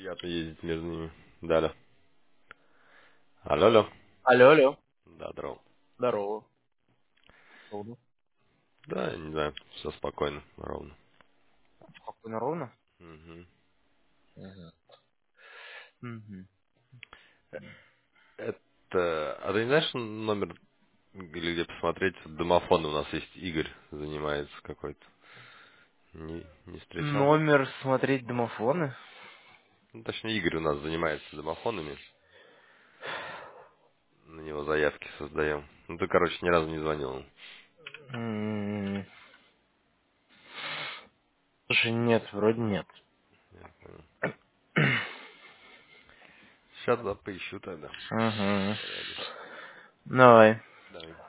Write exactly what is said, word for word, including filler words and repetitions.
Приятно ездить между ними. Да, да. Алло, алло. Алло, алло. Да, здорово. Здорово. Ровно. Да, я не знаю, все спокойно, ровно. Спокойно, ровно? Мгм. Угу. Угу. Это... А ты не знаешь номер, или где посмотреть, домофон у нас есть, Игорь занимается какой-то. Не, не встречал? Номер смотреть домофоны? Ну, точнее, Игорь у нас занимается домофонами. На него заявки создаем. Ну, ты, короче, ни разу не звонил. М, Слушай, нет, вроде нет. Я понял. Сейчас да, поищу тогда. Угу. Порядочек. Давай. Давай.